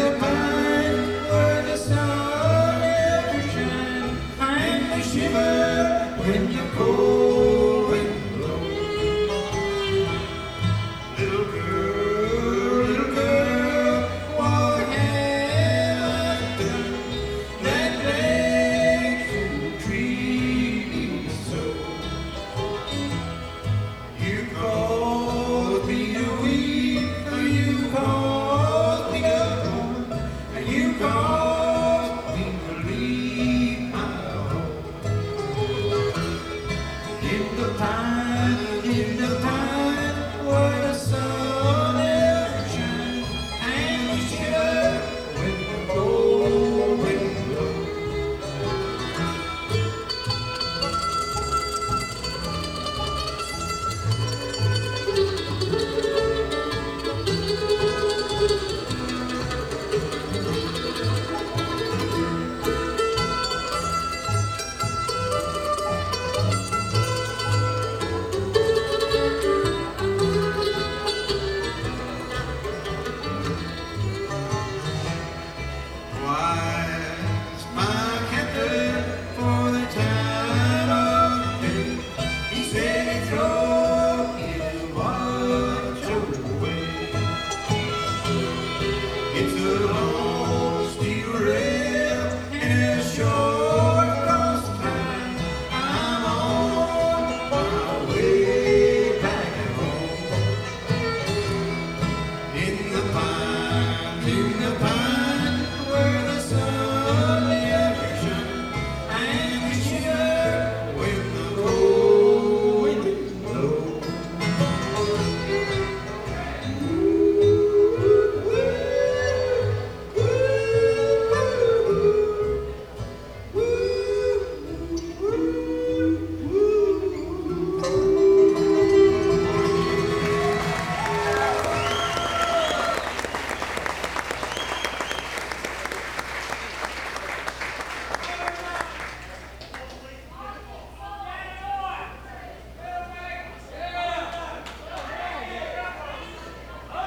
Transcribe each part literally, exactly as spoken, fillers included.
the pine where the sun never shines, and we shiver when the cold wind blows. Little girl, little girl, what have I done that makes you treat me so? You caused me to weep, you caused me to mourn, and you caused me to leave my home. In the pine, in the pine, where the sun never shines, and we shiver when the cold wind blows. Wise my captain for the time of day. He said he'd throw his watch away. It's a long steel rail and a short across time. I'm on my way back home. In the pine, in the pine, where the sun never shines, and we shiver when the cold wind blows.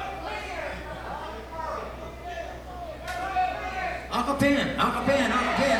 Uncle Ben, Uncle Ben, Uncle Ben.